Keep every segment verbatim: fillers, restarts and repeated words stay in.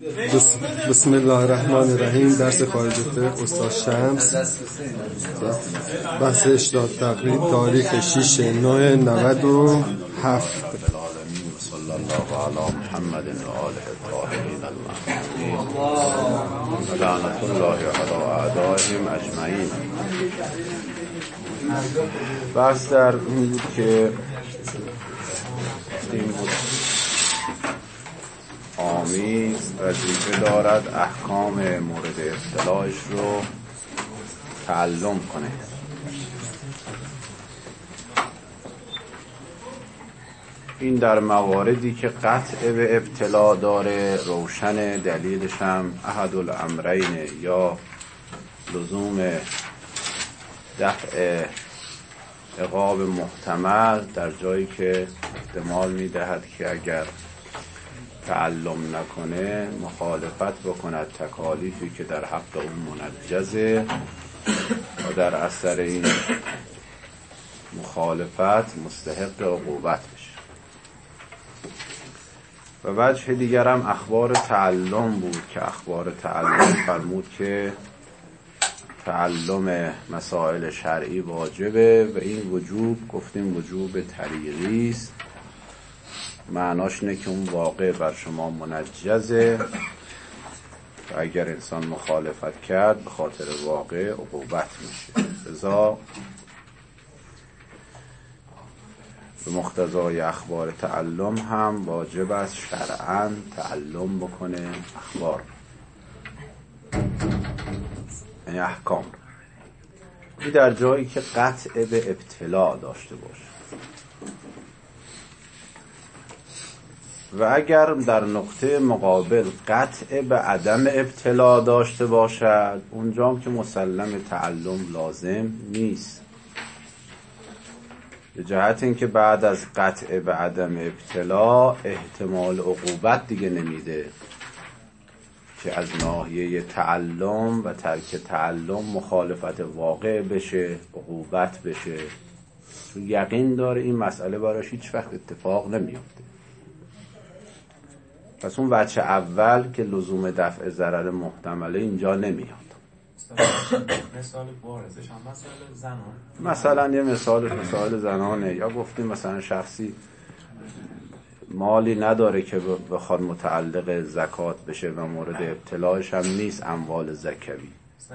بسم الله الرحمن الرحیم. درس خارج فقه استاد شمس، بحث اشتاد تقریب، تاریخ شش نه نود و هفت. صلی الله علی محمد و آله الطاهرین المعصومین و لعنة الله علی اعدائهم اجمعین. بحث در این بود که این بود آمیز وظیفه دارد احکام مورد ابتلاش رو تعلم کنه. این در مواردی که قطع به ابتلا داره، روشن دلیلش هم احد الامرین یا لزوم دفع عقاب محتمل، در جایی که احتمال میدهد که اگر تعلم نکنه مخالفت بکند تکالیفی که در حق اون منجزه و در اثر این مخالفت مستحق عقوبت بشه. و وجه دیگر هم اخبار تعلم بود که اخبار تعلم فرمود که تعلم مسائل شرعی واجبه و این وجوب گفتیم وجوب طریقی است. معناش اینه که اون واقع بر شما منجزه و اگر انسان مخالفت کرد به خاطر واقع عقوبت میشه. لذا به مقتضای اخبار تعلم هم واجب است شرعاً تعلم بکنه اخبار، یعنی احکام، این در جایی که قطع به ابتلا داشته باشه. و اگر در نقطه مقابل قطع به عدم ابتلا داشته باشد، اونجا هم که مسلم تعلم لازم نیست، به جهت اینکه بعد از قطع به عدم ابتلا احتمال عقوبت دیگه نمیده که از ناحیه تعلم و ترک تعلم مخالفت واقع بشه، عقوبت بشه، چون یقین داره این مسئله براش هیچ وقت اتفاق نمیفته. پس اون وجه اول که لزوم دفع ضرر محتمله اینجا نمیاد. مثال بارزش هم مثال زنان، مثلا یه مثال مثال زنانه، یا گفتیم مثلا شخصی مالی نداره که بخواد متعلق زکات بشه و مورد ابتلاش هم نیست اموال زکوی.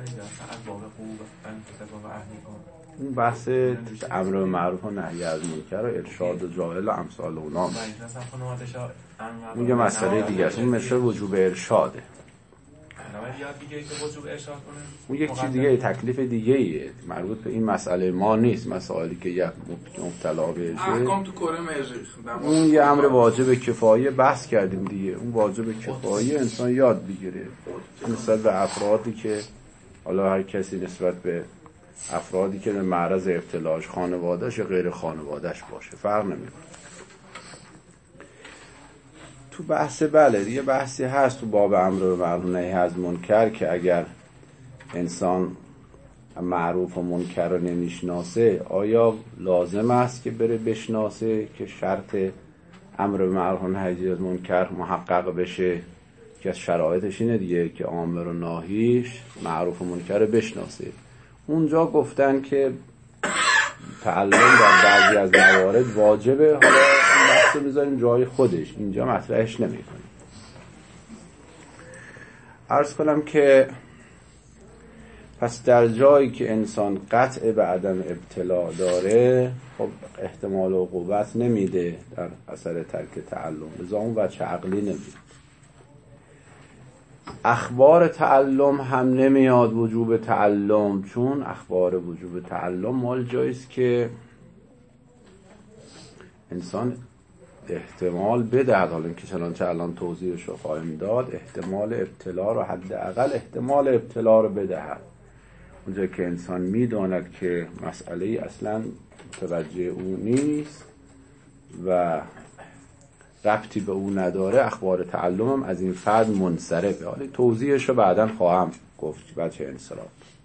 این بحث امر به معروف و نهی از منکر و ارشاد و جاهل و امثال اونا اون یه مسئله دیگه است. اون مثل وجوب ارشاده، اون یک چیز دیگه، تکلیف دیگه ایه، مربوط به این مسئله ما نیست. مسائلی که یک مبتلا بشه احکام تو کره مریخ، اون یه امر واجب کفایه بحث کردیم دیگه. اون واجب کفایه انسان یاد بگیره نسبت به افرادی که حالا هر کسی نسبت به افرادی که به معرض ابتلاش خانواده‌اش یا غیر خانواده‌اش باشه فرق نمیکنه. تو بحث بله یه بحثی هست تو باب امر به معروف و نهی از منکر که اگر انسان معروف و منکر رو نمیشناسه آیا لازم است که بره بشناسه که شرط امر به معروف و نهی از منکر محقق بشه، که از شرایطش اینه دیگه که امر و ناهیش معروف و منکر رو بشناسه. اونجا گفتن که تعلم در بعضی از موارد واجبه. حالا این بحث رو بذاریم جای خودش، اینجا مطرحش نمی کنیم. عرض کنم که پس در جایی که انسان قطع به عدم ابتلا داره، خب احتمال عقوبت نمیده در اثر ترک تعلم، لذا اون وجه عقلی نمیده. اخبار تعلم هم نمیاد وجوب تعلم، چون اخبار وجوب تعلم مال جاییست که انسان احتمال بدهد، حالا اینکه چنانچه الان توضیحش رو خواهیم داد، احتمال ابتلا رو حداقل احتمال ابتلا رو بدهد. اونجا که انسان میداند که مسئله اصلا متوجه او نیست و ربطی به او نداره، اخبار تعلم هم از این فرد منصرفه. حالا توضیحش رو بعداً خواهم گفت بچه انصراف.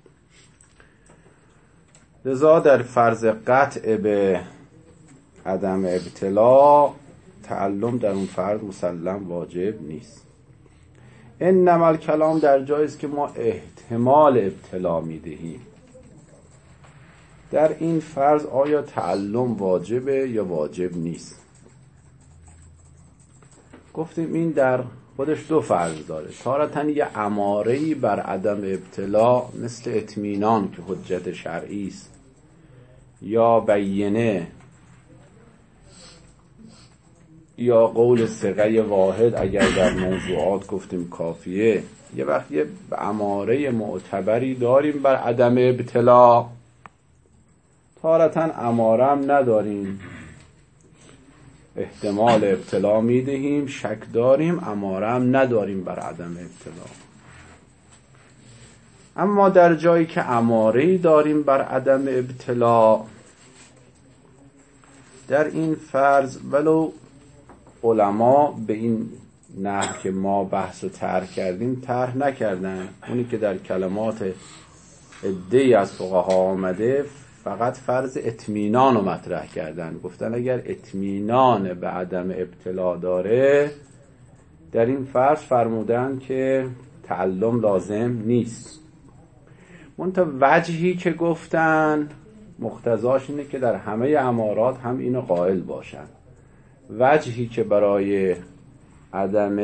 لذا در فرض قطع به عدم ابتلا تعلم در اون فرد مسلم واجب نیست. انما الکلام در جایی است که ما احتمال ابتلا میدهیم. در این فرض آیا تعلم واجبه یا واجب نیست؟ گفتیم این در خودش دو فرض داره. تارتاً یه اماره‌ای بر عدم ابتلا مثل اطمینان که حجت شرعی است، یا بینه، یا قول ثقه واحد اگر در موضوعات گفتیم کافیه. یه وقت یه اماره معتبری داریم بر عدم ابتلا، تارتاً اماره هم نداریم، احتمال ابتلا میدهیم، شک داریم، اماره هم نداریم بر عدم ابتلا. اما در جایی که اماره‌ای داریم بر عدم ابتلا، در این فرض ولو علما به این نحو که ما بحث و طرح کردیم طرح نکردن، اونی که در کلمات عده‌ای از فقها آمده فقط فرض اطمینان رو مطرح کردن. گفتن اگر اطمینان به عدم ابتلا داره، در این فرض فرمودن که تعلم لازم نیست. منتها وجهی که گفتن مقتضاش اینه که در همه امارات هم اینو قائل باشن. وجهی که برای عدم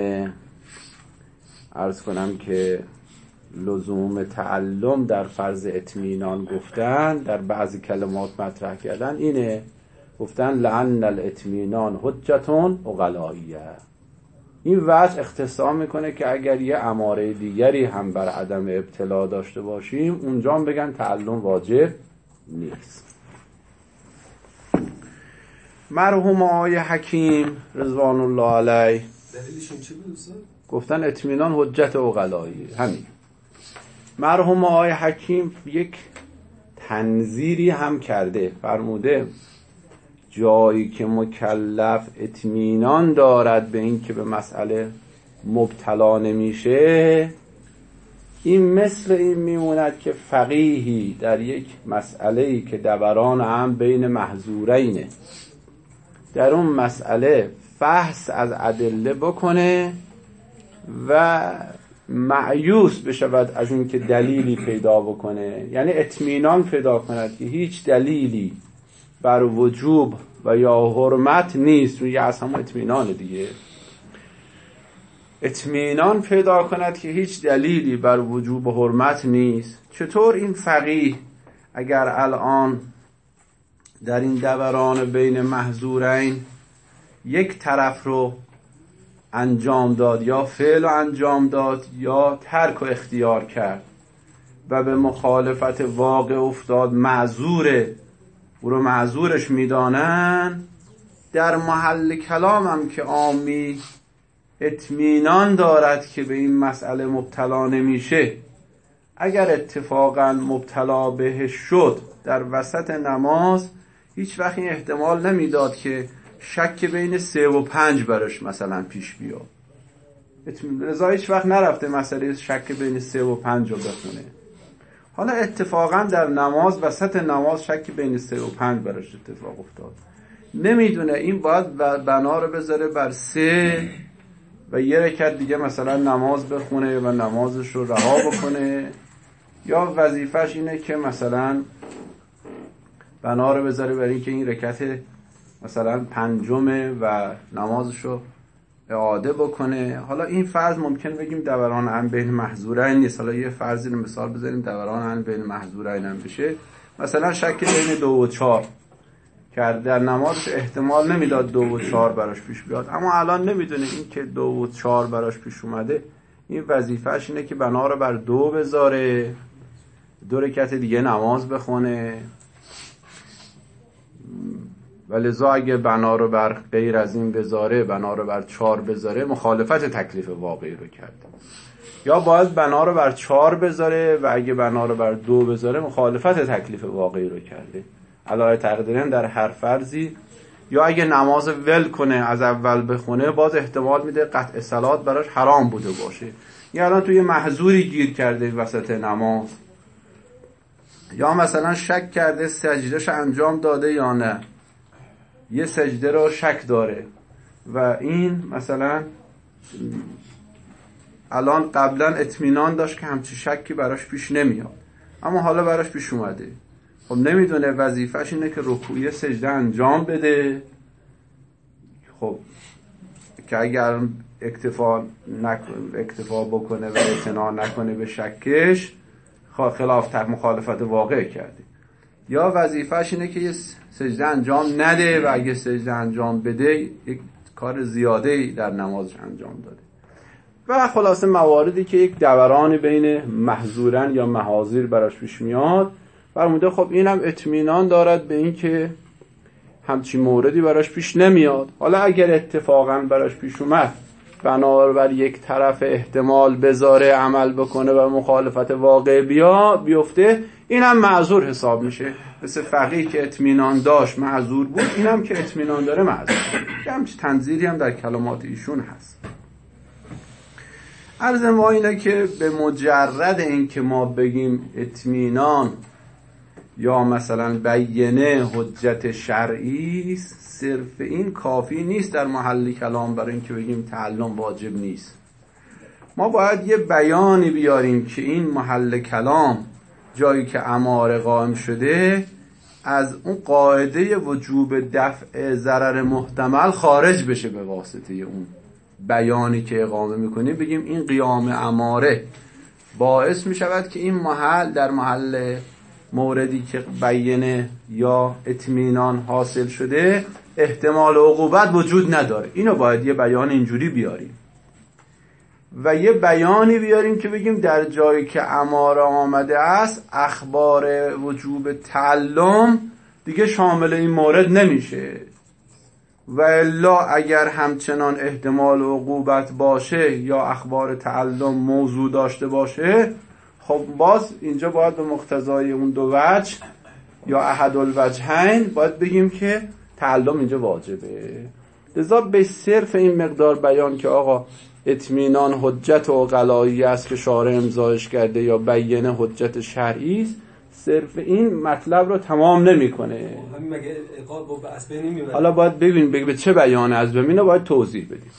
عرض کنم که لزوم تعلم در فرض اطمینان گفتن، در بعضی کلمات مطرح کردن، اینه گفتن لعن الاطمینان حجتون عقلائیه. این وجه اختصاص میکنه که اگر یه اماره دیگری هم بر عدم ابتلا داشته باشیم اونجا هم بگن تعلم واجب نیست. مرحوم آقای حکیم رضوان الله علیه دلیلشون چی بود استاد؟ گفتن اطمینان حجت عقلایی. همین. مرحوم آقای حکیم یک تنظیری هم کرده، فرموده جایی که مکلف اطمینان دارد به این که به مسئله مبتلا نمیشه، این مثل این میموند که فقیهی در یک مسئله‌ای که دوران هم بین محظورینه، در اون مسئله فحص از ادله بکنه و مایوس بشود از این که دلیلی پیدا بکنه، یعنی اطمینان پیدا کند که هیچ دلیلی بر وجوب و یا حرمت نیست. روی از همون اطمینان دیگه، اطمینان پیدا کند که هیچ دلیلی بر وجوب و حرمت نیست. چطور این فقیه اگر الان در این دوران بین محظورین یک طرف رو انجام داد، یا فعل رو انجام داد یا ترک و اختیار کرد و به مخالفت واقع افتاد، معذوره، او رو معذورش میدانن، در محل کلام هم که عامی اطمینان دارد که به این مسئله مبتلا نمیشه، اگر اتفاقا مبتلا بهش شد در وسط نماز، هیچ وقت این احتمال نمیداد که شک بین سه و پنج براش مثلا پیش بیاد. رضا هیچ وقت نرفته مسئله شک بین سه و پنج رو بخونه. حالا اتفاقا در نماز، وسط نماز، شک بین سه و پنج براش اتفاق افتاد، نمیدونه این باید بنا رو بذاره بر سه و یه رکعت دیگه مثلا نماز بخونه و نمازش رو رها بکنه، یا وظیفش اینه که مثلا بنا رو بذاره بر این که این رکعت مثلا پنجمه و نمازش رو اعاده بکنه. حالا این فرض ممکن بگیم دوران هم بین محظورین نیست. حالا یه فرضی رو مثال بزنیم دوران هم بین محظورین هم بشه، مثلا شک بین دو و چهار کرد، در نمازش احتمال نمیداد دو و چهار براش پیش بیاد، اما الان نمیدونه این که دو و چهار براش پیش اومده، این وظیفهش اینه که بنا رو بر دو بذاره، دو رکعت دیگه نماز بخونه. و لذا اگه بنا رو بر غیر از این بذاره، بنا رو بر چهار بذاره، مخالفت تکلیف واقعی رو کرده. یا باید بنا رو بر چهار بذاره و اگه بنا رو بر دو بذاره، مخالفت تکلیف واقعی رو کرده. علاوه تقدیرن در هر فرضی. یا اگه نماز ول کنه از اول بخونه، باز احتمال میده قطع صلات براش حرام بوده باشه. یا الان توی محظوری گیر کرده وسط نماز، یا مثلا شک کرده سجدهش انجام داده یا نه، یه سجده رو شک داره و این مثلا الان قبلا اطمینان داشت که همچی شکی براش پیش نمیاد، اما حالا براش پیش اومده. خب نمیدونه وظیفه‌ش اینه که رکوعی سجده انجام بده. خب که اگر اکتفا نکنه، اکتفا بکنه و اعتنا نکنه به شکش، خلاف مخالفت واقع کرده. یا وظیفه‌ش اینه که یه سجده انجام نده و اگه سجده انجام بده یک کار زیاده‌ای در نمازش انجام داده. و خلاصه مواردی که یک دوران بین محظورن یا محاذیر براش پیش میاد، فرموده خب اینم اطمینان دارد به این که همچی موردی براش پیش نمیاد. حالا اگر اتفاقا براش پیش اومد، بنابر یک طرف احتمال بذاره عمل بکنه و مخالفت واقع بیا بیفته، اینم معذور حساب میشه. مثل فقیه که اطمینان داشت معذور بود، اینم که اطمینان داره معذور. همچین تنظیری هم در کلمات ایشون هست. عرض ما اینه که به مجرد این که ما بگیم اطمینان یا مثلا بیینه حجت شرعی، صرف این کافی نیست در محل کلام برای این که بگیم تعلم واجب نیست. ما باید یه بیانی بیاریم که این محل کلام جایی که اماره قائم شده از اون قاعده وجوب دفع ضرر محتمل خارج بشه به واسطه اون بیانی که اقامه میکنیم. بگیم این قیام اماره باعث میشود که این محل در محل موردی که بیانه یا اطمینان حاصل شده احتمال عقوبت وجود نداره. اینو باید یه بیان اینجوری بیاریم و یه بیانی بیاریم که بگیم در جایی که اماره آمده است اخبار وجوب تعلم دیگه شامل این مورد نمیشه، و الا اگر همچنان احتمال عقوبت باشه یا اخبار تعلم موضوع داشته باشه، خب باز اینجا باید به مقتضای اون دو وجه یا احد الوجهین باید بگیم که تعلم اینجا واجبه. لذا به صرف این مقدار بیان که آقا اطمینان حجت عقلایی است که شارع امضاش کرده یا بیانه حجت شرعی است، صرف این مطلب رو تمام نمیکنه. همین مگه عقاب با اسبه نمیبره؟ حالا باید ببین به چه بیان از ببینه باید توضیح بدیم.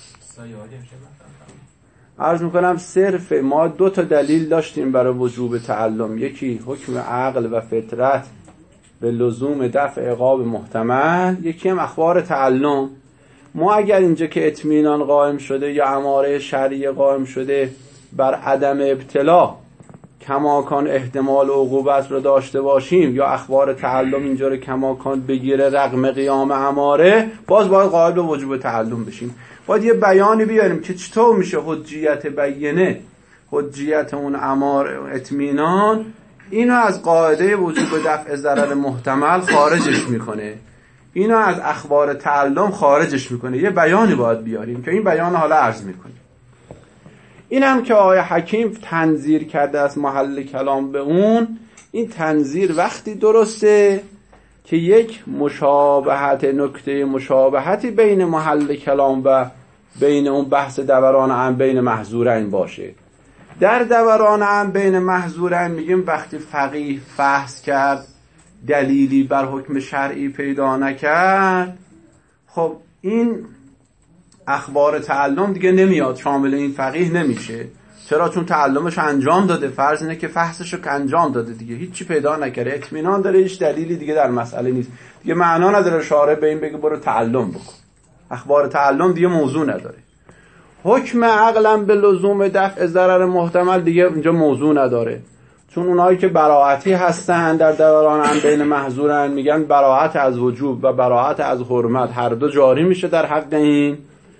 عرض میکنم صرف ما دو تا دلیل داشتیم برای وجوب تعلم، یکی حکم عقل و فطرت به لزوم دفع عقاب محتمل، یکی هم اخبار تعلم. ما اگر اینجا که اطمینان قائم شده یا اماره شرعی قائم شده بر عدم ابتلا کماکان احتمال عقوبت رو داشته باشیم یا اخبار تعلم اینجا رو کماکان بگیره رغم قیام اماره، باز باید قائل به وجوب تعلم بشیم. باید یه بیانی بیاریم که چطور میشه حجیت بیانه، حجیت اون امار اطمینان اینو از قاعده وجوب دفع ضرر محتمل خارجش میکنه، اینو از اخبار تعلم خارجش میکنه. یه بیانی باید بیاریم که این بیان حالا عرض میکنیم. این هم که آقای حکیم تنظیر کرده از محل کلام به اون، این تنظیر وقتی درسته که یک مشابهت، نکته مشابهتی بین محل کلام و بین اون بحث دوران عام بین محظورین باشه. در دوران عام بین محظورین میگیم وقتی فقیه فحص کرد دلیلی بر حکم شرعی پیدا نکرد، خب این اخبار تعلم دیگه نمیاد، شامل این فقیه نمیشه. چرا؟ چون تعلمش انجام داده، فرض اینه که فحصشو که انجام داده دیگه، هیچی پیدا نکرده، اطمینان داره، هیچ دلیلی دیگه در مسئله نیست دیگه، معنا نداره شارع به این بگه برو تعلم بکن. اخبار تعلم دیگه موضوع نداره. حکم عقلم به لزوم دفع ضرر محتمل دیگه اینجا موضوع نداره، چون اونایی که براعتی هستن در دوران عام بین محظورن میگن براعت از وجوب و براعت از حرمت هر دو جاری میشه در حق این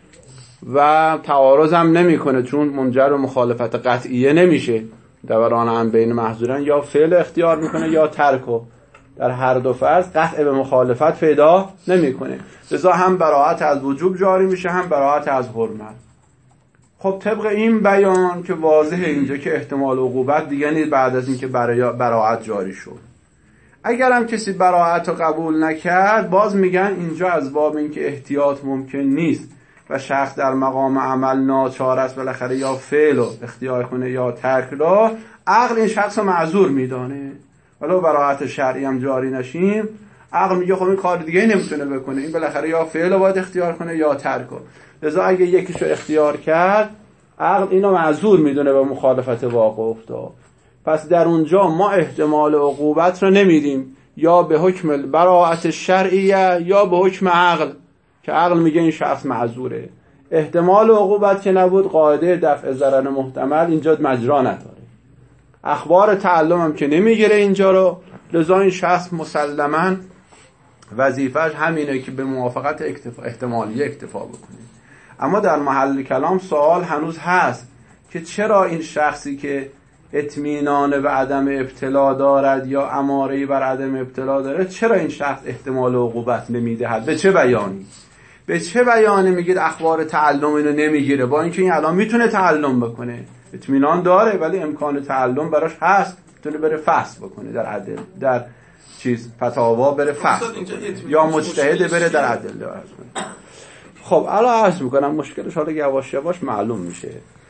و تعارض هم نمیکنه، چون منجر به مخالفت قطعیه نمیشه. دوران عام بین محظورن یا فعل اختیار میکنه یا ترکو، در هر دو فرض قطع به مخالفت پیدا نمیکنه. لذا هم براعت از وجوب جاری میشه هم براعت از حرمت. خب طبق این بیان که واضحه اینجا که احتمال عقوبت دیگه نیست بعد از اینکه براعت جاری شد. اگر هم کسی براعت رو قبول نکرد، باز میگن اینجا از باب اینکه احتیاط ممکن نیست و شخص در مقام عمل ناچار است بالاخره یا فعل رو اختیار کنه یا ترک رو، عقل این شخص رو معذور میدانه. ولو براعت شرعی هم جاری نشیم، عقل میگه خب این کار دیگه نمیتونه بکنه، این بالاخره یا فعل رو باید اختیار کنه یا ترک رو. لذا اگه یکیشو اختیار کرد، عقل اینو معذور میدونه به مخالفت واقع افتاد. پس در اونجا ما احتمال عقوبت رو نمیدیم، یا به حکم براءت شرعیه یا به حکم عقل که عقل میگه این شخص معذوره. احتمال عقوبت که نبود، قاعده دفع ضرر محتمل اینجا مجرا نداره. اخبار تعلم هم که نمیگیره اینجا رو، لذا این شخص مسلماً وظیفه‌اش همینه که به موافقت اکتفا احتمالی اکتفا بکنه. اما در محل کلام سوال هنوز هست که چرا این شخصی که اطمینان به عدم ابتلا دارد یا اماره‌ای بر عدم ابتلا داره، چرا این شخص احتمال عقوبت نمیدهد؟ به چه بیانی؟ به چه بیانی میگید اخبار تعلم اینو نمیگیره، با اینکه این الان میتونه تعلم بکنه، اطمینان داره ولی امکان تعلم براش هست، میتونه بره فحص بکنه در عدل، در چیز فتاوا بره فحص یا مجتهد بره در ادله عرض کنه. خب الان عرض میکنم مشکلش حالا یواش یواش معلوم میشه.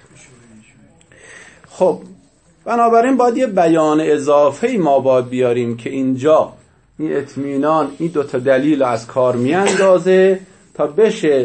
خب بنابراین باید یه بیان اضافه‌ای ما باید بیاریم که اینجا این اطمینان این دوتا دلیل از کار میاندازه تا بشه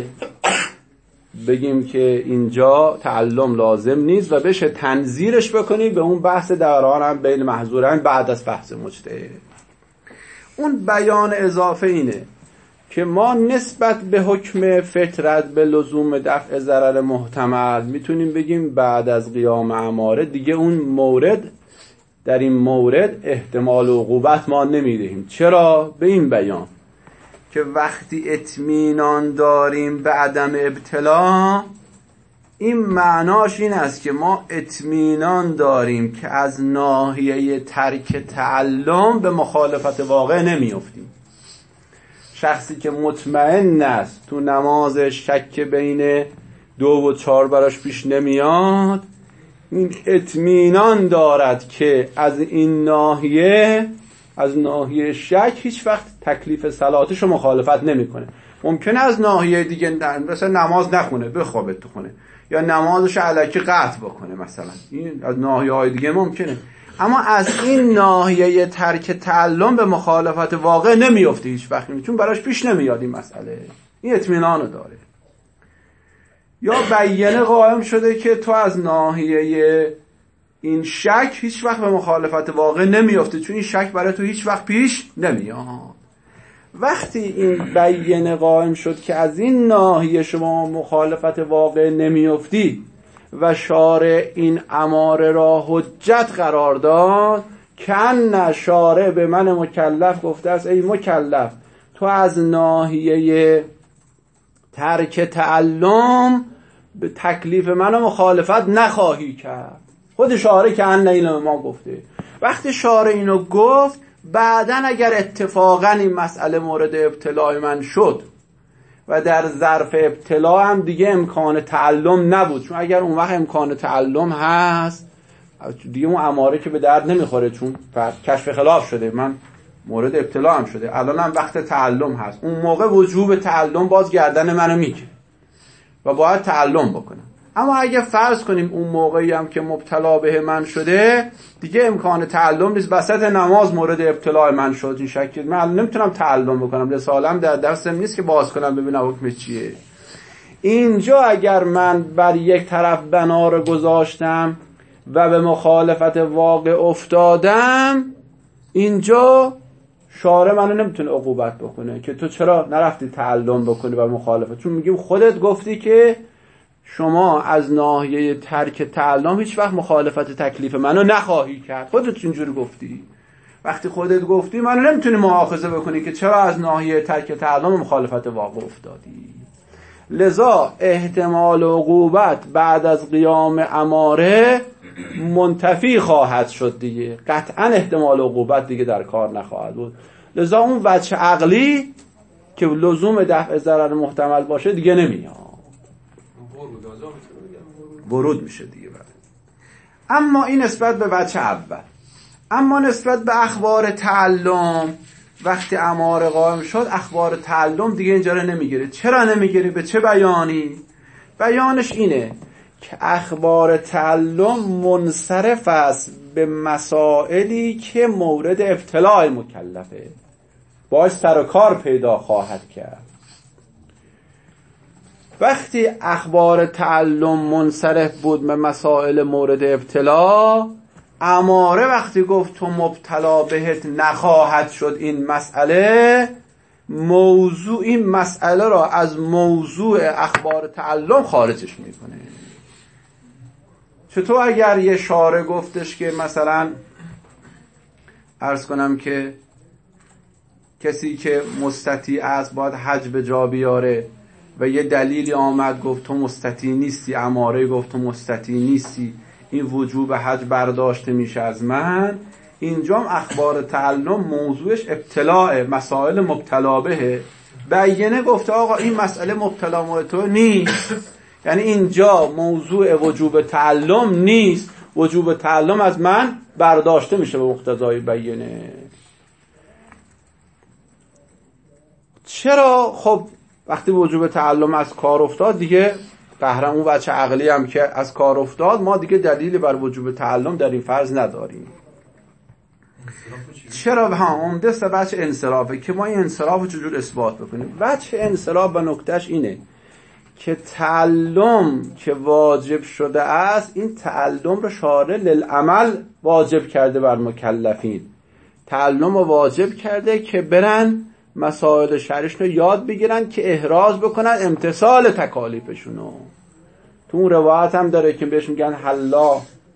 بگیم که اینجا تعلم لازم نیست و بشه تنظیرش بکنیم به اون بحث دوران هم بین محظورین بعد از بحث مجتهد. اون بیان اضافه اینه که ما نسبت به حکم فطرت به لزوم دفع ضرر محتمل میتونیم بگیم بعد از قیام اماره دیگه اون مورد در این مورد احتمال عقوبت ما نمیدهیم. چرا؟ به این بیان که وقتی اطمینان داریم به عدم ابتلا، این معناش این است که ما اطمینان داریم که از ناحیه ترک تعلم به مخالفت واقع نمیافتیم. شخصی که مطمئن است تو نماز شک بین دو و چهار براش پیش نمیاد، این اطمینان دارد که از این ناحیه از ناحیه شک هیچ وقت تکلیف صلاتش رو مخالفت نمیکنه. ممکنه از ناحیه دیگه مثلا نماز نخونه بخوابه تو خونه یا نمازش الکی قطع بکنه، مثلا این از ناحیه های دیگه ممکنه، اما از این ناحیه ترک تعلم به مخالفت واقع نمیفته هیچ وقت، چون براش پیش نمیاد این مسئله. این اطمینانو داره. یا بیانه قائم شده که تو از ناحیه این شک هیچ وقت به مخالفت واقع نمیفته، چون این شک برای تو هیچ وقت پیش نمیاد. وقتی این بیانه قائم شد که از این ناحیه شما مخالفت واقع نمیفتی و شارع این اماره را حجت قرار داد، کن شارع به من مکلف گفته است ای مکلف تو از ناحیه ترک تعلم به تکلیف من مخالفت نخواهی کرد. خود شارع که ان اینو ما گفته. وقتی شارع اینو گفت، بعدن اگر اتفاقا این مسئله مورد ابتلاع من شد و در ظرف ابتلا هم دیگه امکان تعلم نبود، چون اگر اون وقت امکان تعلم هست دیگه اون اماره که به درد نمیخوره، چون کشف خلاف شده، من مورد ابتلا هم شده، الان هم وقت تعلم هست، اون موقع وجوب تعلم باز گردن منو میگیره و باید تعلم بکنم. اما اگه فرض کنیم اون موقعی هم که مبتلا به من شده دیگه امکان تعلم نیست، وسط نماز مورد ابتلا من شد، این شکل من نمیتونم تعلم بکنم، رسالم در دستم نیست که باز کنم ببینم حکم چیه. اینجا اگر من بر یک طرف بنا رو گذاشتم و به مخالفت واقع افتادم، اینجا شارع منو نمیتونه عقوبت بکنه که تو چرا نرفتی تعلم بکنی و مخالفت، چون میگیم خودت گفتی که شما از ناحیه ترک تعلم هیچ وقت مخالفت تکلیف منو نخواهی کرد. خودت اینجوری گفتی. وقتی خودت گفتی منو نمیتونی مؤاخذه بکنی که چرا از ناحیه ترک تعلم مخالفت واقع افتادی. لذا احتمال عقوبت بعد از قیام اماره منتفی خواهد شد دیگه، قطعا احتمال عقوبت دیگه در کار نخواهد بود. لذا اون وجه عقلی که لزوم دفع ضرر محتمل باشه دیگه نمیاد، ورود میشه دیگه. بعد اما این نسبت به وجه اول. اما نسبت به اخبار تعلم، وقتی اماره قائم شد اخبار تعلم دیگه اینجا رو نمیگیره. چرا نمیگیره؟ به چه بیانی؟ بیانش اینه که اخبار تعلم منصرف است به مسائلی که مورد ابتلاع مکلفه، باعث سر و کار پیدا خواهد کرد. وقتی اخبار تعلم منصرف بود به مسائل مورد ابتلا، اماره وقتی گفت تو مبتلا بهت نخواهد شد این مسئله، موضوع این مسئله را از موضوع اخبار تعلم خارجش میکنه. چطور اگر یه شارع گفتش که مثلا عرض کنم که کسی که مستطیع است باید حج به جا بیاره و یه دلیلی آمد گفت تو مستطیع نیستی، اماره گفت تو مستطیع نیستی، این وجوب حج برداشته میشه از من، اینجا اخبار تعلم موضوعش ابتلاء مسائل مبتلا بهه. بیینه گفته آقا این مسئله مبتلا مورد تو نیست، یعنی اینجا موضوع وجوب تعلم نیست، وجوب تعلم از من برداشته میشه به مقتضای بیینه. چرا؟ خب وقتی وجوب تعلم از کار افتاد دیگه قهرمون بچه عقلی هم که از کار افتاد، ما دیگه دلیلی بر وجوب تعلم در این فرض نداریم. چرا؟ ها عمده است بچه انصرافه که ما این انصراف رو چجور اثبات بکنیم. بچه انصراف و نکتهش اینه که تعلم که واجب شده است، این تعلم رو شارع للعمل واجب کرده بر مکلفین، تعلم رو واجب کرده که برن مسائل شرعیشون رو یاد بگیرن که احراز بکنن امتثال تکالیفشونو. تو اون روایت هم داره که بهش میگن حلا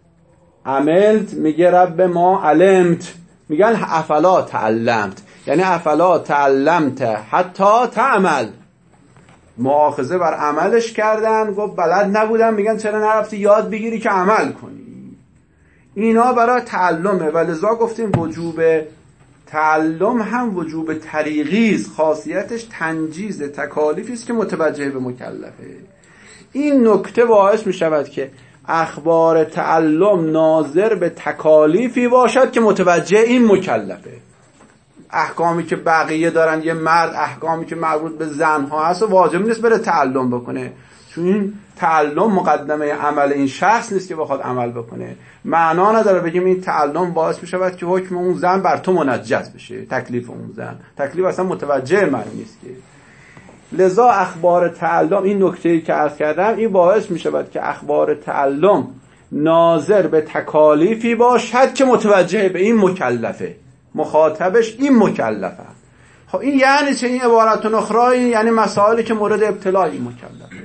عملت، میگه رب ما علمت، میگن افلا تعلمت، یعنی افلا تعلمت حتی تعمل، مؤاخذه بر عملش کردن، گفت بلد نبودم، میگن چرا نرفتی یاد بگیری که عمل کنی. اینا برای تعلمه و لذا گفتیم وجوب تعلم هم وجوب طریقیز، خاصیتش تنجیز تکالیفی است که متوجه به مکلفه. این نکته باعث می شود که اخبار تعلم ناظر به تکالیفی باشد که متوجه این مکلفه. احکامی که بقیه دارن، یه مرد احکامی که مربوط به زنها هست و واجب نیست بره تعلم بکنه، چون این تعلم مقدمه عمل این شخص نیست که بخواد عمل بکنه. معنا نداره بگیم این تعلم باعث می شود که حکم اون زن بر تو منجز بشه، تکلیف اون زن، تکلیف اصلا متوجه من نیست که. لذا اخبار تعلم، این نکته‌ای که عرض کردم، این باعث می شود که اخبار تعلم ناظر به تکالیفی باشد که متوجه به این مکلفه، مخاطبش این مکلفه. خب این یعنی چه؟ این عبارت اخرى یعنی مسائلی که مورد ابتلا این مکلفه.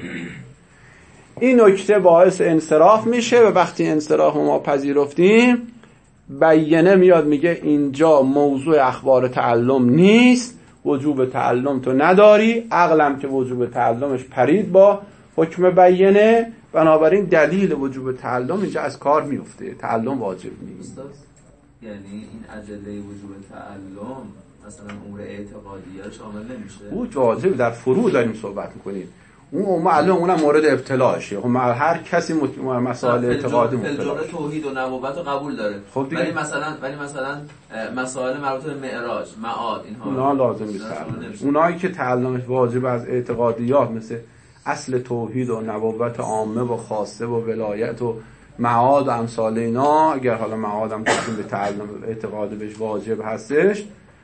این نکته باعث انصراف میشه و وقتی انصراف ما پذیرفتیم، بیینه میاد میگه اینجا موضوع اخبار تعلم نیست، وجوب تعلم تو نداری، عقلم که وجوب تعلمش پرید با حکم بیینه، بنابراین دلیل وجوب تعلم اینجا از کار میفته، تعلم واجب نیست. یعنی این ادله وجوب تعلم مثلا امور اعتقادیه شامل نمیشه؟ اون واجب در فروع داریم صحبت میکنیم، اون معلوم اونم مورد ابتلاشه. خب هر کسی مت... مسائل اعتقادی مبتلا فلجور توحید و نبوت رو قبول داره، خب ولی مثلا ولی مثلا مسائل مربوط به معراج، معاد، اینها اونا لازم نیست. اونایی که تعلمش واجب از اعتقادیات مثل اصل توحید و نبوت عامه و خاصه و ولایت و معاد و امثال اینا، اگر حالا معاد هم به تعلم اعتقاد بهش واجب هستش،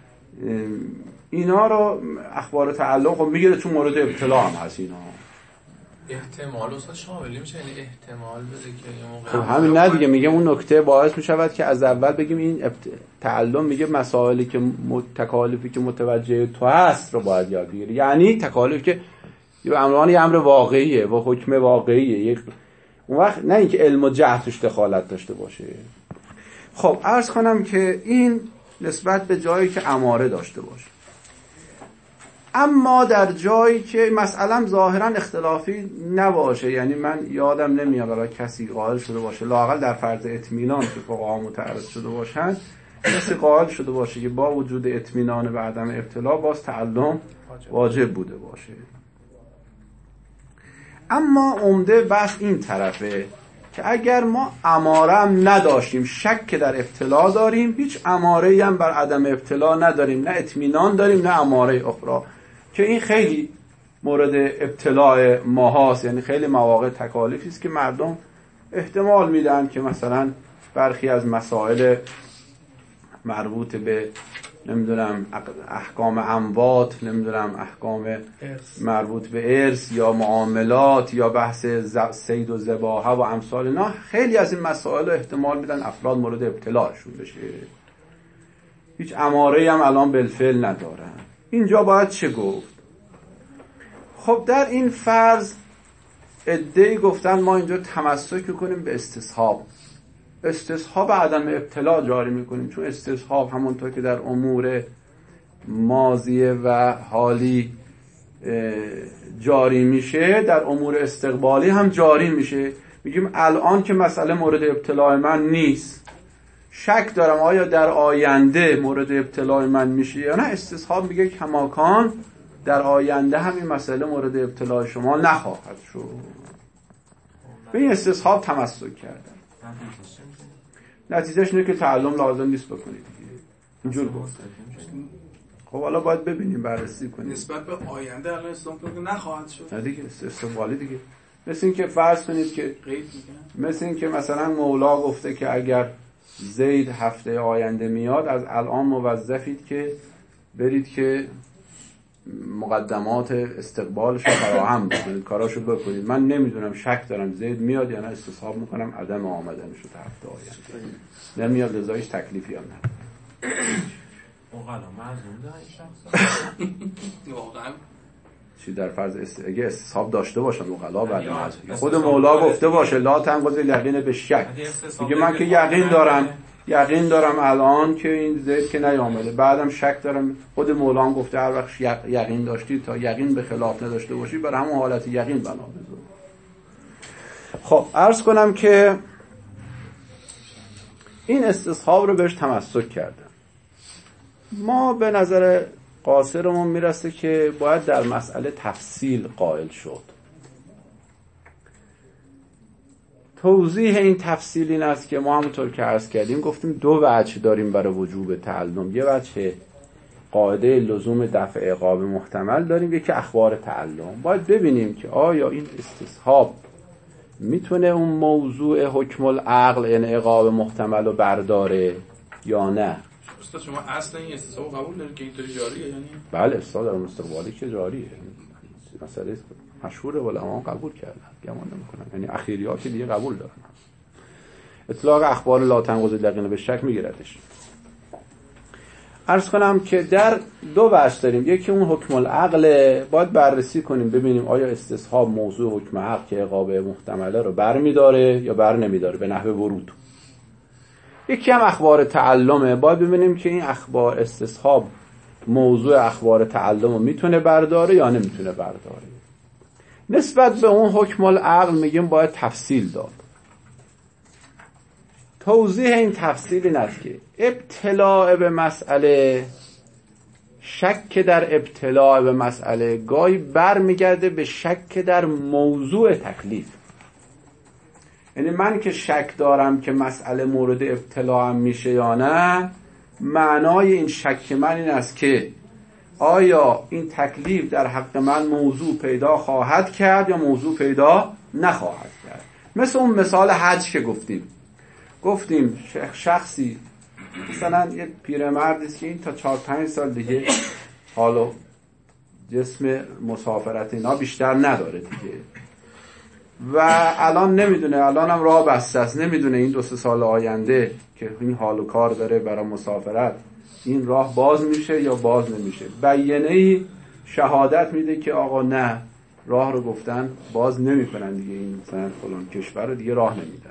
اینا رو اخبار تعلق خب میگیره چون مورد ابتلا هم هست. اینا احتمال اصلا شاملی میشه، یعنی احتمال بده که خب همین نه دیگه، میگه اون نکته باعث میشود که از اول بگیم این ابت... تعلم میگه مسائلی که تکالیفی که متوجه تو هست رو باید یاد بگیری، یعنی تکالیفی که یه امران یه امر واقعیه و حکم واقعیه، یک اون وقت نه اینکه علم و جهل توش دخالت داشته باشه. خب عرض کنم که این نسبت به جایی که اماره داشته باشه. اما در جایی که مسئله ظاهرا اختلافی نباشه، یعنی من یادم نمیاد برای کسی قائل شده باشه، لااقل در فرض اطمینان که فقها متعرض شده باشن، کسی قائل شده باشه که با وجود اطمینان و عدم ابتلا باز تعلم واجب بوده باشه. اما عمده بحث این طرفه که اگر ما اماره هم نداشتیم، شک در ابتلا داریم، هیچ اماره‌ای هم بر عدم ابتلا نداریم، نه اطمینان داریم نه اماره اخرى، که این خیلی مورد ابتلاء ماهاست. یعنی خیلی مواقع تکالیفی است که مردم احتمال میدن که مثلا برخی از مسائل مربوط به نمیدونم احکام اموات، نمیدونم احکام مربوط به ارث یا معاملات یا بحث صید و ذباحه و امثال اینا، خیلی از این مسائل احتمال میدن افراد مورد ابتلاعشون بشه. هیچ اماره‌ای هم الان بالفعل ندارن. اینجا باید چه گفت؟ خب در این فرض عده‌ای گفتن ما اینجا تمسک کنیم به استصحاب. استصحاب عدم ابتلا جاری میکنیم، چون استصحاب همونطور که در امور ماضیه و حالی جاری میشه در امور استقبالی هم جاری میشه. میگیم الان که مسئله مورد ابتلا من نیست، شک دارم آیا در آینده مورد ابتلا من میشه یا نه، استصحاب میگه کماکان در آینده هم این مسئله مورد ابتلا شما نخواهد شد. به این استصحاب تمسک کردن. نتیجهش اینه که تعلم لازم نیست بکنید دیگه. اینجور گفت. خب حالا باید ببینیم، بررسی کنیم. نسبت به آینده الان اسلام که نخواهد شد. نه دیگه، استقبالی دیگه. مثل این که فرض کنید که قید میگن. مثل این که مثلا مولا گفته که اگر زید هفته آینده میاد، از الان موظفید که برید که مقدمات استقبالش رو فراهم بکنید، کاراشو بکنید. من نمیدونم، شک دارم زید میاد یا نه، استصحاب میکنم عدم آمدنش رو تا هفته آینده. نمیاد لذایش تکلیفی هم نه. اقلا معزوم ده این شخص واقعا چی در فرض است... اگه استصحاب داشته باشن اقلا بعد معزوم، خود مولا گفته باشه لا تنقض الیقین به شک. میگه من که یقین دارم یقین دارم الان که این زید که نیامده، بعدم شک دارم. خود مولا هم گفته هر وقت یقین داشتی تا یقین به خلاف نداشته باشی بر همون حالت یقین بنا بذار. خب عرض کنم که این استصحاب رو بهش تمسک کردن. ما به نظر قاصرمون میرسه که باید در مسئله تفصیل قائل شد. توضیح این تفصیل این است که ما همونطور که عرض کردیم گفتیم دو وجه داریم برای وجوب تعلم. یه وجه قاعده لزوم دفع عقاب محتمل داریم، یکی اخبار تعلم. باید ببینیم که آیا این استصحاب میتونه اون موضوع حکم العقل یعنی عقاب محتمل رو برداره یا نه. استاد شما اصلا این استصحاب قبول دارید که اینطوری جاریه؟ یعنی بله استاد، در مستقبالی که جاریه، مسئله مشهور علما قبول کردن، گمان نمی‌کنم، یعنی اخیری‌ها که دیگه قبول دارن. اطلاق اخبار لا تنقض الیقین به شک میگیردش. عرض کنم که در دو بحث داریم. یکی اون حکم العقل، باید بررسی کنیم ببینیم آیا استصحاب موضوع حکم عقل که عقاب محتمله رو برمی‌داره یا بر نمی‌داره به نحو ورود. یکی هم اخبار تعلمه، باید ببینیم که این اخبار استصحاب موضوع اخبار تعلم رو میتونه برداره یا نمیتونه برداره. نسبت به اون حکم العقل میگیم باید تفصیل داد. توضیح این تفصیل این است که ابتلاع به مسئله، شک در ابتلاع به مسئله گاهی برمیگرده به شک در موضوع تکلیف. یعنی من که شک دارم که مسئله مورد ابتلاعم میشه یا نه، معنای این شک من این است که آیا این تکلیف در حق من موضوع پیدا خواهد کرد یا موضوع پیدا نخواهد کرد. مثل اون مثال حج که گفتیم گفتیم شخصی مثلا یه پیرمردی که این تا چهار پنج سال دیگه حالا جسم مسافرت اینا بیشتر نداره دیگه و الان نمیدونه، الان هم راه بسته است، نمیدونه این دو سه سال آینده که این حال و کار داره برای مسافرت این راه باز میشه یا باز نمیشه. بیانیه‌ای شهادت میده که آقا نه، راه رو گفتن باز نمیکنن دیگه، این مثلا فلان کشور رو دیگه راه نمیدن.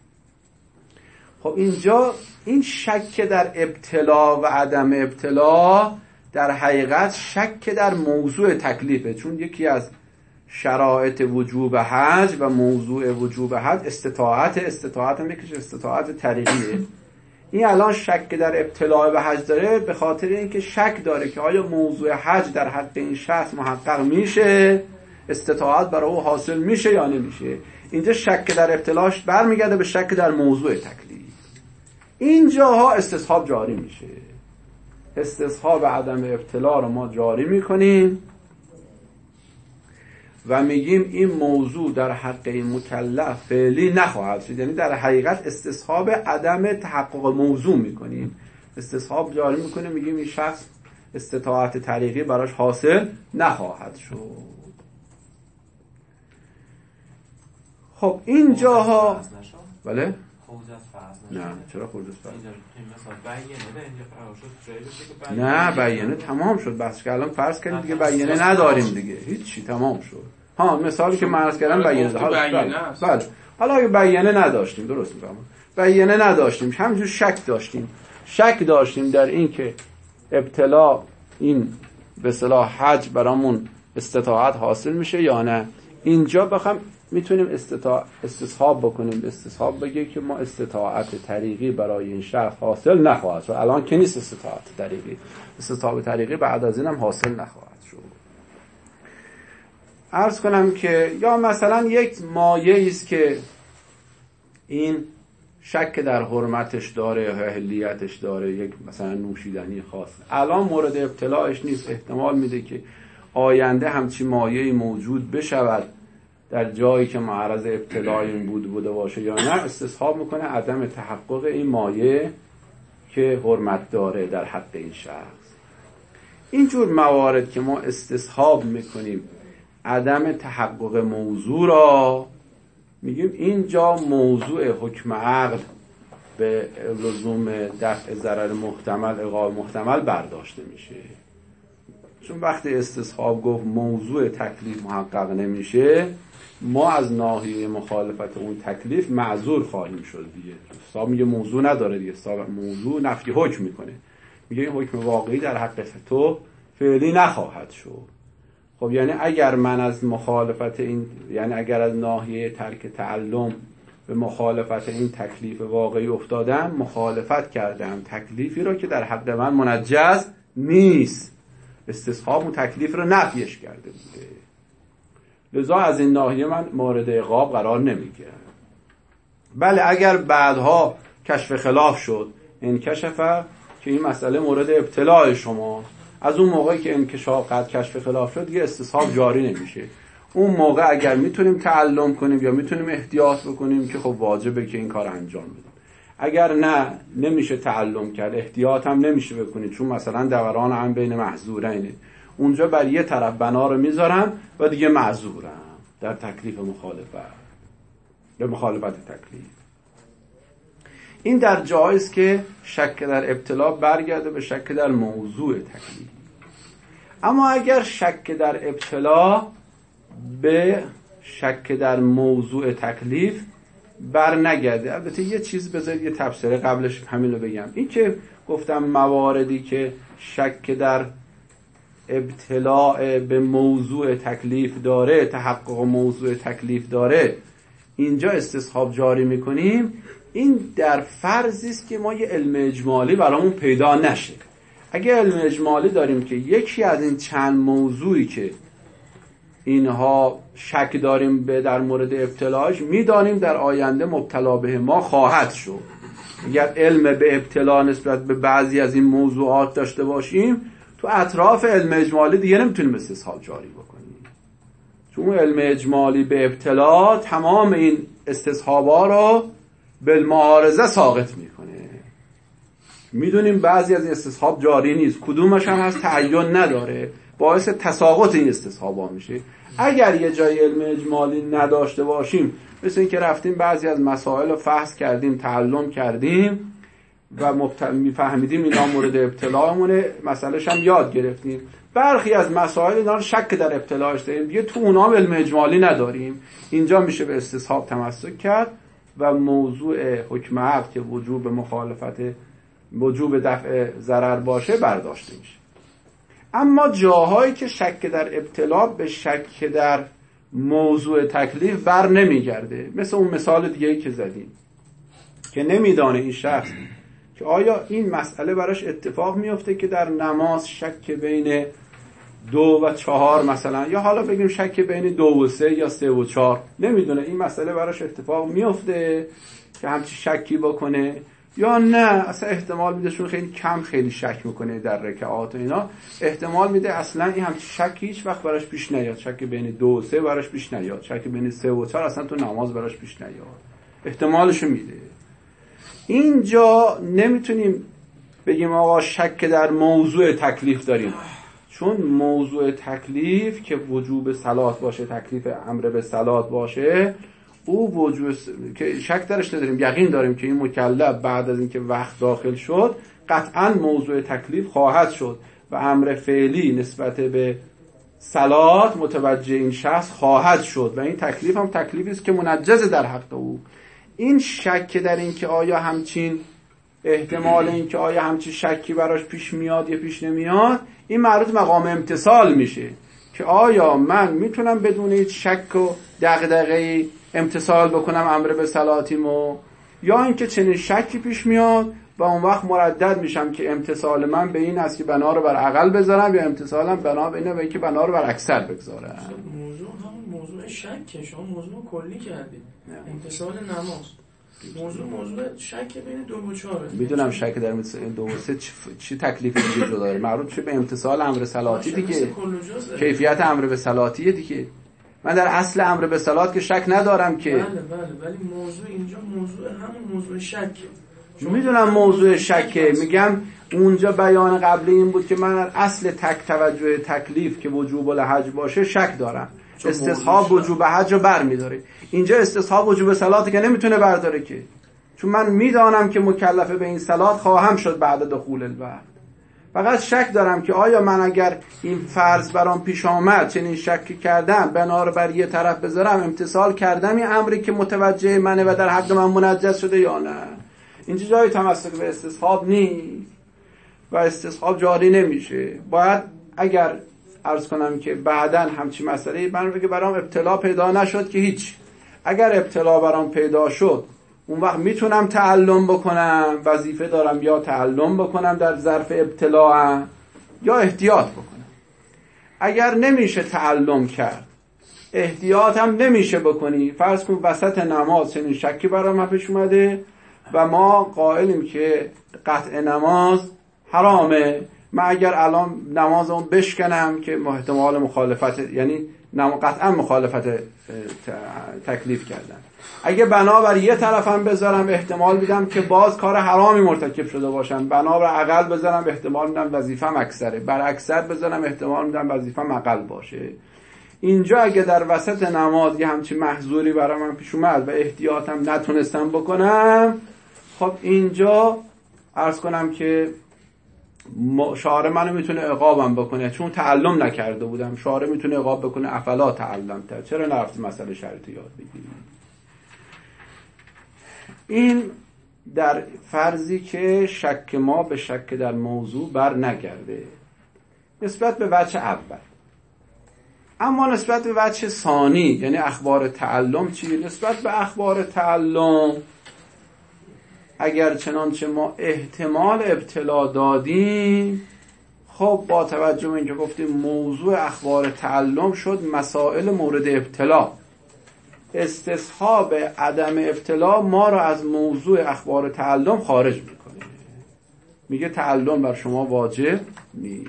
خب اینجا این شک در ابتلا و عدم ابتلا در حقیقت شک در موضوع تکلیفه، چون یکی از شرایط وجوب حج و موضوع وجوب حج استطاعت استطاعت هم یکیش استطاعت طریقیه. این الان شک در ابتلا به حج داره به خاطر اینکه شک داره که آیا موضوع حج در حق این شخص محقق میشه، استطاعت برای او حاصل میشه یا نمیشه. اینجا شک در ابتلاش برمیگرده به شک در موضوع تکلیف. اینجاها استصحاب جاری میشه. استصحاب عدم ابتلا رو ما جاری میکنیم و میگیم این موضوع در حق این مکلف فعلی نخواهد شد، یعنی در حقیقت استصحاب عدم تحقق موضوع میکنیم. استصحاب جاری میکنه، میگیم این شخص استطاعت طریقی براش حاصل نخواهد شد. خب این جاها بله نه چرا خروج از فرض نه بیانه تمام شد، بس که الان فرض کردیم دیگه بیانه نداریم دیگه، هیچی تمام شد. ها مثالی که من عرض کردم بیانه است. بله حالا اگه بیانه نداشتیم، درست میگم، بیانه نداشتیم، همینجور شک داشتیم شک داشتیم در این که ابتلا این به اصطلاح حج برامون استطاعت حاصل میشه یا نه، اینجا بخوام میتونیم استطاع... استصحاب بکنیم. استصحاب بگه که ما استطاعت طریقی برای این شخص حاصل نخواهد شد. الان که نیست استطاعت طریقی، استطاعت طریقی بعد از اینم حاصل نخواهد شد. عرض کنم که یا مثلا یک مایعی است که این شک در حرمتش داره یا اهلیتش داره، یک مثلا نوشیدنی خاص، الان مورد ابتلاعش نیست، احتمال میده که آینده همچی مایعی موجود بشود در جایی که معرض ابتلاع این بود بوده باشه یا نه، استصحاب میکنه عدم تحقق این مایع که حرمت داره در حق این شخص. اینجور موارد که ما استصحاب میکنیم عدم تحقق موضوع را، میگیم اینجا موضوع حکم عقل به لزوم دفع ضرر محتمل عقاب محتمل برداشته میشه. چون وقتی استصحاب گفت موضوع تکلیف محقق نمیشه، ما از ناحیه مخالفت اون تکلیف معذور خواهیم شد دیگه. استصحاب میگه موضوع نداره دیگه، موضوع نفی حکم میکنه، میگه این حکم واقعی در حق تو فعلی نخواهد شد. خب یعنی اگر من از مخالفت این، یعنی اگر از ناحیه ترک تعلم به مخالفت این تکلیف واقعی افتادم، مخالفت کردم تکلیفی رو که در حق من منجز نیست، استصحاب اون تکلیف رو نفیش کرده بوده، لذا از این ناحیه من مورد عقاب قرار نمیگیرم. بله اگر بعدها کشف خلاف شد، انکشف که این مسئله مورد ابتلاع شما، از اون موقعی که انکشاف قد کشف خلاف شد دیگه استصحاب جاری نمیشه. اون موقع اگر میتونیم تعلم کنیم یا میتونیم احتیاط بکنیم که خب واجبه که این کار انجام بدیم. اگر نه نمیشه تعلم کرد، احتیاط هم نمیشه بکنید، چون مثلا دوران هم بین محظورینه، اونجا بر یه طرف بنا رو میذارم و دیگه معذورم در تکلیف مخالفت به مخالفت تکلیف. این در جایی است که شک در ابتلا برگرده به شک در موضوع تکلیف. اما اگر شک در ابتلا به شک در موضوع تکلیف بر نگرده، البته یه چیز بذارید یه تفسیر قبلش همین رو بگم، این که گفتم مواردی که شک در ابتلاع به موضوع تکلیف داره، تحقق موضوع تکلیف داره، اینجا استصحاب جاری میکنیم، این در فرضی است که ما یه علم اجمالی برامون پیدا نشه. اگه علم اجمالی داریم که یکی از این چند موضوعی که اینها شک داریم به در مورد ابتلاش، میدانیم در آینده مبتلا به ما خواهد شد، اگر علم به ابتلا نسبت به بعضی از این موضوعات داشته باشیم، تو اطراف علم اجمالی دیگه نمیتونیم استصحاب جاری بکنیم، چون علم اجمالی به ابتلا تمام این استصحابا رو بالمعارضه ساقط میکنه. میدونیم بعضی از استصحاب جاری نیست، کدومش هم از تعین نداره، باعث تساقط این استصحابا میشه. اگر یه جای علم اجمالی نداشته باشیم، مثل این که رفتیم بعضی از مسائل رو فحص کردیم، تعلم کردیم و میفهمیدیم اینا مورد ابتلاعمونه، مسئلهش هم یاد گرفتیم، برخی از مسائل اینا رو شک در ابتلاعش داریم، دیگه تو اونا هم علم اجمالی نداریم، اینجا میشه به استصحاب تمسک کرد و موضوع حکم عقل که وجوب مخالفت وجوب دفع ضرر باشه برداشته میشه. اما جاهایی که شک در ابتلا به شک در موضوع تکلیف بر نمیگرده، مثل اون مثال دیگه‌ای که زدیم که نمیدانه این شخص که آیا این مسئله براش اتفاق میفته که در نماز شک بین دو و چهار مثلا، یا حالا بگیم شک بین دو و سه یا سه و چهار، نمیدونه این مسئله براش اتفاق میفته که همچی شکی بکنه یا نه، اصلا احتمال میده چون خیلی کم خیلی شک میکنه در رکعات و اینا، احتمال میده اصلا این همچی شکی هیچ وقت براش پیش نیاد، شک بین دو و سه براش پیش نیاد، شک بین سه و چهار اصلا تو نماز براش پیش نیاد، احتمالشو میده. اینجا نمیتونیم بگیم آقا شک در موضوع تکلیف داریم، چون موضوع تکلیف که وجوب صلات باشه، تکلیف امر به صلات باشه، او وجوب س... که شک درش نداریم، یقین داریم که این مکلف بعد از اینکه وقت داخل شد قطعا موضوع تکلیف خواهد شد و امر فعلی نسبت به صلات متوجه این شخص خواهد شد و این تکلیف هم تکلیفی است که منجز در حق او. این شک در این که آیا همچین احتمال این که آیا همچین شکی براش پیش میاد یا پیش نمیاد، این مربوط مقام امتثال میشه که آیا من میتونم بدون هیچ شک و دغدغه‌ای امتثال بکنم امر به صلاتیمو، یا اینکه چنین شکی پیش میاد و اون وقت مردد میشم که امتثال من به این است که بنا رو بر اقل بذارم یا امتثالم بنا به اینه به اینکه بنا رو بر اکثر بگذارم. موضوع همون موضوع شک، شما موضوع کلی کردید، امتثال نماز. موضوع موضوع شک بین دو و چهاره. میدونم شک در دو و سه چی تکلیف دیگه جدا داره، مربوط چه به امتثال امر صلاتی دیگه، کیفیت امر به صلاتیه دیگه. من در اصل امر به صلات که شک ندارم که. بله بله، ولی موضوع اینجا موضوع همون موضوع شکه. میدونم موضوع شکه، میگم اونجا بیان قبلی این بود که من در اصل تک توجه تکلیف که وجوب الحج باشه شک دارم، استصحاب وجوب حج رو بر میداره. اینجا استصحاب وجوب صلات که نمیتونه برداره که، چون من میدانم که مکلفه به این صلات خواهم شد بعد دخول الوقت. فقط شک دارم که آیا من اگر این فرض برام پیش آمد چنین شکی کردم بنا رو بر یه طرف بذارم امتثال کردم این امری که متوجه منه و در حق من منجز شده یا نه. اینجا جای تمسک به استصحاب نیست و استصحاب جاری نمیشه. باید اگر عرض کنم که بعداً همچی مسئله من بگه برام ابتلا پیدا نشد که هیچ، اگر ابتلا برام پیدا شد اون وقت میتونم تعلم بکنم، وظیفه دارم یا تعلم بکنم در ظرف ابتلا یا احتیاط بکنم. اگر نمیشه تعلم کرد، احتیاط هم نمیشه بکنی، فرض کن وسط نماز چنین شکی برام پیش اومده و ما قائلیم که قطع نماز حرامه، من اگر الان نمازمو بشکنم که احتمال مخالفت، یعنی قطعا مخالفت تکلیف کردن، اگه بنابر یه طرفم بذارم احتمال میدم که باز کار حرامی مرتکب شده باشم، بنابر اقل بذارم احتمال میدم وظیفم اکثره، بر اکثر بذارم احتمال میدم وظیفم اقل باشه. اینجا اگه در وسط نماز یه همچین محظوری برای من پیش اومد و احتیاطم نتونستم بکنم، خب اینجا عرض کنم که شارع منو میتونه عقابم بکنه، چون تعلم نکرده بودم. شارع میتونه عقاب بکنه افلا تعلمت، چرا نرفتی مسئله شرعی یاد بگیری. این در فرضی که شک ما به شک در موضوع بر نگرده نسبت به وجه اول. اما نسبت به وجه ثانی، یعنی اخبار تعلم چی؟ نسبت به اخبار تعلم اگر چنانچه ما احتمال ابتلا دادیم، خب با توجه به اینکه گفتیم موضوع اخبار تعلم شد مسائل مورد ابتلا، استصحاب عدم ابتلا ما را از موضوع اخبار تعلم خارج میکنه، میگه تعلم بر شما واجب نیست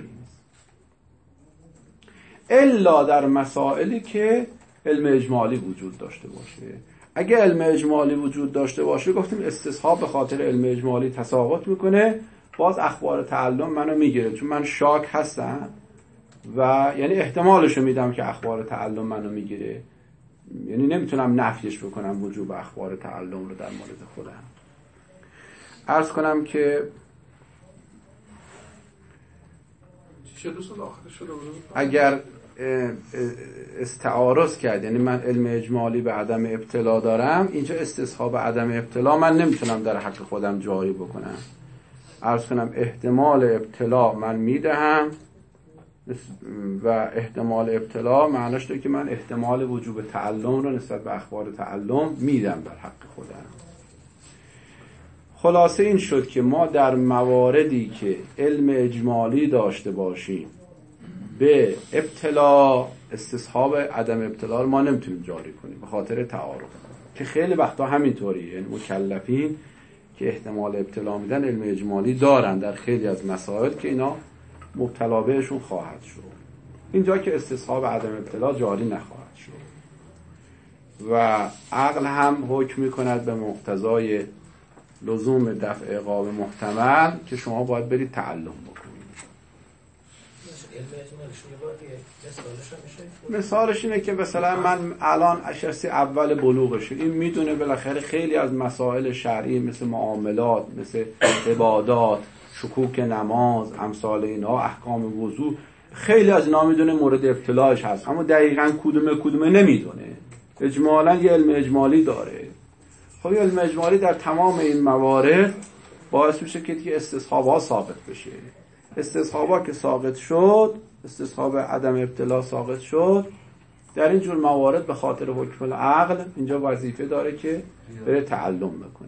الا در مسائلی که علم اجمالی وجود داشته باشه. اگه علم اجمالی وجود داشته باشه گفتیم استصحاب به خاطر علم اجمالی تساقط میکنه، باز اخبار تعلم منو میگیره، چون من شاک هستم و یعنی احتمالشو میدم که اخبار تعلم منو میگیره، یعنی نمیتونم نفیش بکنم وجوب اخبار تعلم رو در مورد خودم. عرض کنم که اگر استعارض کرد، یعنی من علم اجمالی به عدم ابتلا دارم، اینجا استصحاب عدم ابتلا من نمیتونم در حق خودم جاری بکنم. عرض کنم احتمال ابتلا من میدهم و احتمال ابتلا معناش ده که من احتمال وجوب تعلم رو نسبت به اخبار تعلم میدم در حق خودم. خلاصه این شد که ما در مواردی که علم اجمالی داشته باشیم به ابتلا، استصحاب عدم ابتلا رو ما نمیتونیم جاری کنیم به خاطر تعارض، که خیلی وقتا همینطوریه. یعنی مکلفین که احتمال ابتلا میدن علم اجمالی دارن در خیلی از مسائل که اینا مبتلا بهشون خواهد شد، اینجا که استصحاب عدم ابتلا جاری نخواهد شد و عقل هم حکم میکند به مقتضای لزوم دفع عقاب محتمل که شما باید برید تعلم بکنید. مثالش اینه که مثلا من الان اشرسی اول بلوغشه، این میدونه بالاخره خیلی از مسائل شرعی مثل معاملات، مثل عبادات، شکوک نماز، امثال اینا، احکام وضو، خیلی از اینا میدونه مورد ابتلاش هست، اما دقیقاً کدومه کدومه نمیدونه. اجمالاً یه علم اجمالی داره. خب یه علم اجمالی در تمام این موارد باعث میشه که دیگه استصحاب‌ها ثابت بشه. استصحاب‌ها که ثابت شد، استصحاب عدم ابتلا ثابت شد، در این جور موارد به خاطر حکم العقل اینجا وظیفه داره که بره تعلم بکنه.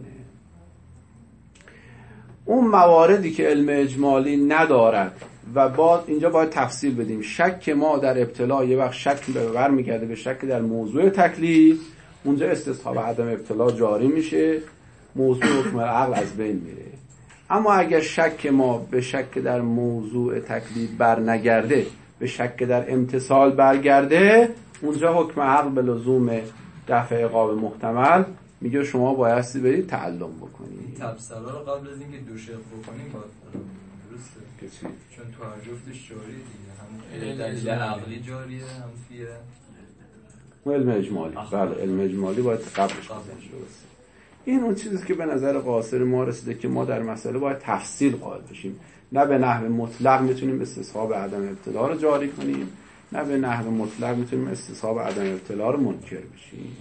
اون مواردی که علم اجمالی ندارد و بعد اینجا باید تفصیل بدیم. شک ما در ابتلا یه وقت شک به برمیگرده به شک در موضوع تکلیف، اونجا استصحاب عدم ابتلا جاری میشه، موضوع حکم العقل از بین میره. اما اگر شک ما به شک در موضوع تکلیف بر نگرده، به شک در امتثال برگرده، اونجا حکم عقل به لزوم دفع عقاب محتمل میگه شما بایستی برید تعلم بکنید. تفسیر رو قبل از اینکه دو شق بکنیم باید درسته کسی چون تو هر جفتش جاریه دیگه، هم دلیل عقلی جاریه هم فیه علم اجمالی. بله علم اجمالی باید قبلش باشه. این اون چیزی که به نظر قاصر ما رسیده که ما در مسئله باید تفصیل قائل بشیم. نه به نحو مطلق میتونیم استصحاب عدم ابتلا رو جاری کنیم، نه به نحو مطلق میتونیم استصحاب عدم ابتلا رو منکر بشیم.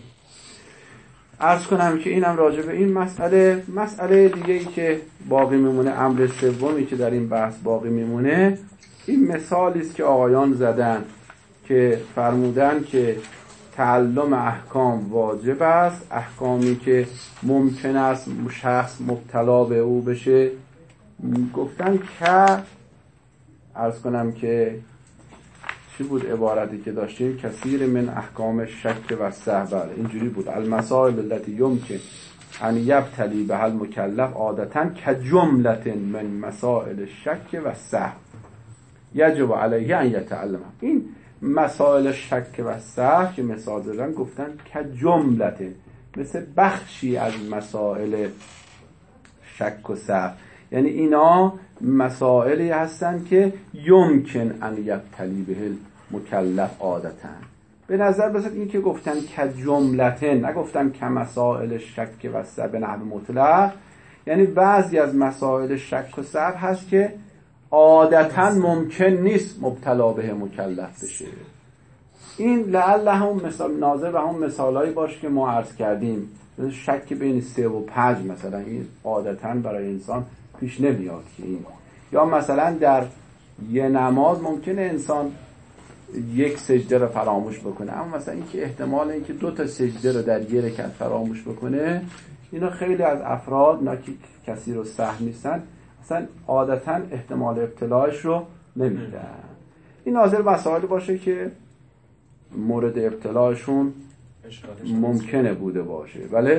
عرض کنم که اینم راجع به این مسئله. مسئله دیگه ای که باقی میمونه، امر سومی که در این بحث باقی میمونه، این مثالی است که آقایان زدن که فرمودن که تعلم احکام واجب است، احکامی که ممکن است شخص مبتلا به او بشه. گفتن که عرض کنم که چی بود عبارتی که داشتیم؟ کثیر من احکام شک و سهو. اینجوری بود: المسائل التي يمكن ان يبتلي بها المكلف عادتا كجملة من مسائل الشک و سهو یجب علیه ان یتعلم. این مسائل شک و سهو که مثال زدن گفتن کجملة، مثل بخشی از مسائل شک و سهو، یعنی اینا مسائلی هستن که یمکن ان یبتلی به المکلف عادتا. به نظر برسد این که گفتن کجملة، نگفتن کمسائل شک و سهو به نحو مطلق، یعنی بعضی از مسائل شک و سهو هست که عادتا ممکن نیست مبتلا به مکلف بشه. این لعل هم مثال ناظر به هم مثالایی باشه که ما عرض کردیم. شک بین سه و پنج مثلا این عادتا برای انسان پیش نمیاد که این، یا مثلا در یه نماز ممکنه انسان یک سجده رو فراموش بکنه، اما مثلا این که احتمال این که دو تا سجده رو در یه رکعت فراموش بکنه، اینا خیلی از افراد نه که کسی رو سهو نیستن، اصلا عادتا احتمال ابتلاش رو نمیدن. این ناظر مسائلی باشه که مورد ابتلاشون ممکنه بوده باشه. بله؟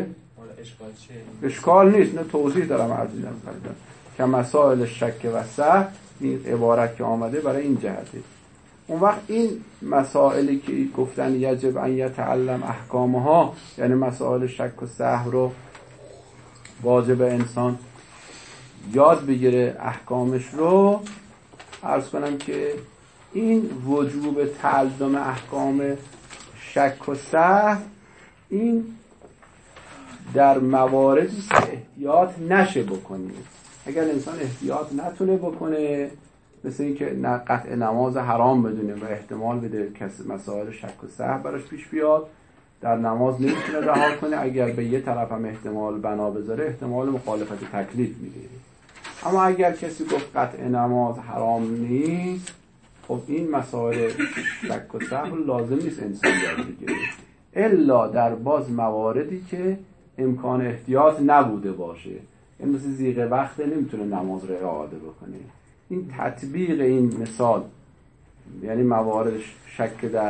اشکال نیست، نه توضیح دارم عرض می‌کنم که مسائل شک و سهو این عبارت که آمده برای این جهته. اون وقت این مسائلی که گفتن یجب ان یتعلم احکامها، یعنی مسائل شک و سهو رو واجب انسان یاد بگیره احکامش رو، عرض کنم که این وجوب تعلم احکام شک و سهو این در مواردی که احتیاط نشه بکنید. اگر انسان احتیاط نتونه بکنه، مثل این که قطع نماز حرام بدونه و احتمال بده کسی مسائل شک و سهو براش پیش بیاد، در نماز نمیتونه رها کنه. اگر به یه طرف هم احتمال بنا بذاره، احتمال مخالفت تکلیف میده. اما اگر کسی گفت قطع نماز حرام نیست، خب این مسائل شک و سهو لازم نیست انسان یاد بگیره، الا در باز مواردی که امکان احتیاط نبوده باشه. این مثل زیغ وقت نمیتونه نماز رو اعاده بکنه. این تطبیق این مثال، یعنی موارد شک در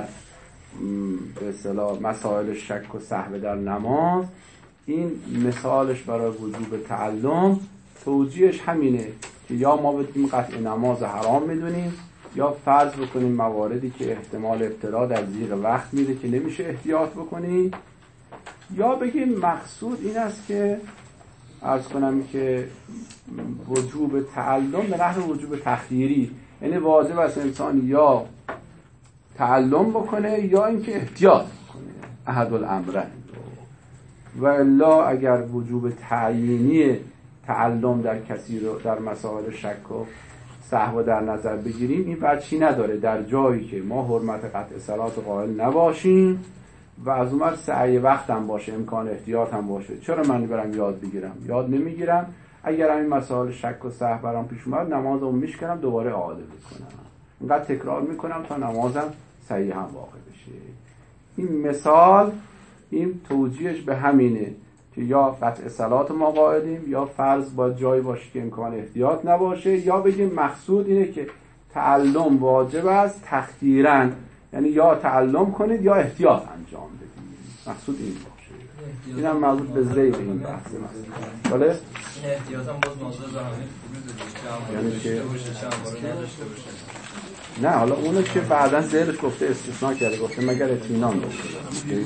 به اصطلاح مسائل شک و سهو در نماز، این مثالش برای وجوب تعلم توجیهش همینه که یا ما بگیم قطع نماز حرام میدونیم، یا فرض بکنیم مواردی که احتمال ابتلا در زیغ وقت میده که نمیشه احتیاط بکنی، یا بگیم مقصود این است که عرض کنم که وجوب تعلم به نحو وجوب تخییری، یعنی واجب است انسان یا تعلم بکنه یا اینکه احتیاط بکنه، احد الامرین. و الا اگر وجوب تعیینی تعلم در کسی رو در مسائل شک و سهو در نظر بگیریم، این وجهی نداره در جایی که ما حرمت قطع صلات قائل نباشیم و از اون ور سعی وقت هم باشه، امکان احتیاط هم باشه. چرا من برم یاد بگیرم؟ یاد نمیگیرم. اگر این مسائل شک و سهو برام پیش اومد، نمازمو میشکنم، دوباره اعاده میکنم، اینقدر تکرار میکنم تا نمازم صحیح هم واقع بشه. این مثال، این توجیهش به همینه که یا قطع صلات ما قائلیم، یا فرض با جایی باشه که امکان احتیاط نباشه، یا بگیم مقصود اینه که تعلم واجب است تخییراً، یعنی یا تعلم کنید یا احتیاط انجام بدید. مقصود این باشه. این هم مربوط به زیر این بحث است. بله؟ این احتیاط هم باز ناظر به همین خوبی یعنی که نداشته باشه. نه، حالا اونو که بعداً زیرش گفته استثناء کرده، گفته مگر اطمینان داشته باشه.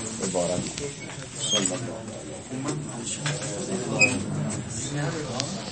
عبارت